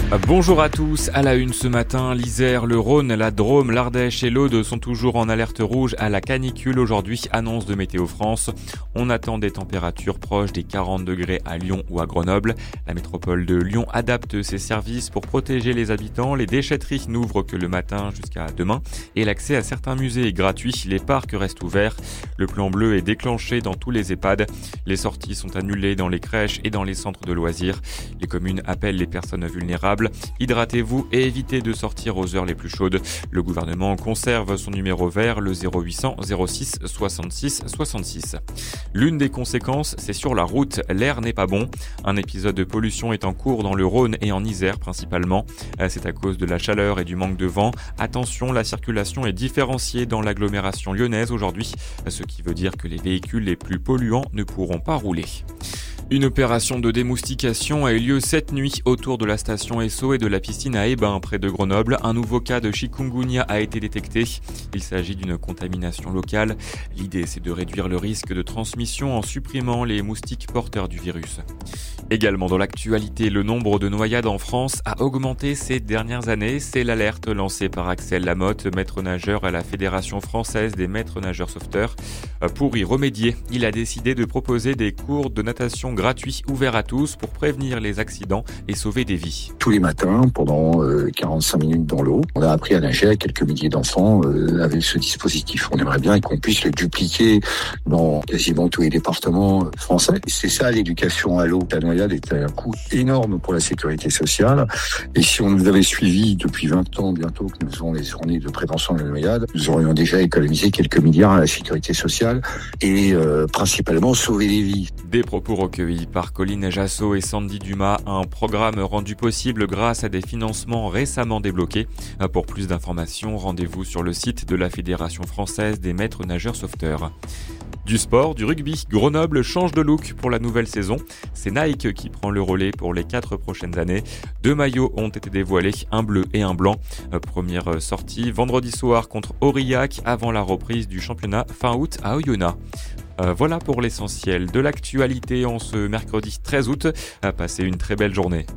Bonjour à tous, à la une ce matin, l'Isère, le Rhône, la Drôme, l'Ardèche et l'Aude sont toujours en alerte rouge à la canicule aujourd'hui, annonce de Météo France. On attend des températures proches des 40 degrés à Lyon ou à Grenoble. La métropole de Lyon adapte ses services pour protéger les habitants. Les déchetteries n'ouvrent que le matin jusqu'à demain et l'accès à certains musées est gratuit. Les parcs restent ouverts. Le plan bleu est déclenché dans tous les EHPAD. Les sorties sont annulées dans les crèches et dans les centres de loisirs. Les communes appellent les personnes vulnérables. Hydratez-vous et évitez de sortir aux heures les plus chaudes. Le gouvernement conserve son numéro vert, le 0800 06 66 66. L'une des conséquences, c'est sur la route. L'air n'est pas bon. Un épisode de pollution est en cours dans le Rhône et en Isère principalement. C'est à cause de la chaleur et du manque de vent. Attention, la circulation est différenciée dans l'agglomération lyonnaise aujourd'hui, ce qui veut dire que les véhicules les plus polluants ne pourront pas rouler. Une opération de démoustication a eu lieu cette nuit autour de la station Esso et de la piscine à Hébin près de Grenoble. Un nouveau cas de chikungunya a été détecté. Il s'agit d'une contamination locale. L'idée, c'est de réduire le risque de transmission en supprimant les moustiques porteurs du virus. Également dans l'actualité, le nombre de noyades en France a augmenté ces dernières années. C'est l'alerte lancée par Axel Lamotte, maître nageur à la Fédération française des maîtres nageurs sauveteurs. Pour y remédier, il a décidé de proposer des cours de natation gratuits ouverts à tous pour prévenir les accidents et sauver des vies. Tous les matins, pendant 45 minutes dans l'eau, on a appris à nager à quelques milliers d'enfants avec ce dispositif. On aimerait bien qu'on puisse le dupliquer dans quasiment tous les départements français. C'est ça l'éducation à l'eau. La noyade est un coût énorme pour la sécurité sociale. Et si on nous avait suivis depuis 20 ans bientôt que nous faisons les journées de prévention de la noyade, nous aurions déjà économisé quelques milliards à la sécurité sociale et principalement sauver des vies. Des propos recueillis par Colline Jassot et Sandy Dumas, un programme rendu possible grâce à des financements récemment débloqués. Pour plus d'informations, rendez-vous sur le site de la Fédération française des maîtres nageurs sauveteurs. Du sport, du rugby, Grenoble change de look pour la nouvelle saison. C'est Nike qui prend le relais pour les 4 prochaines années. 2 maillots ont été dévoilés, un bleu et un blanc. Première sortie vendredi soir contre Aurillac avant la reprise du championnat fin août à Oyonnax. Voilà pour l'essentiel de l'actualité en ce mercredi 13 août. Passez une très belle journée.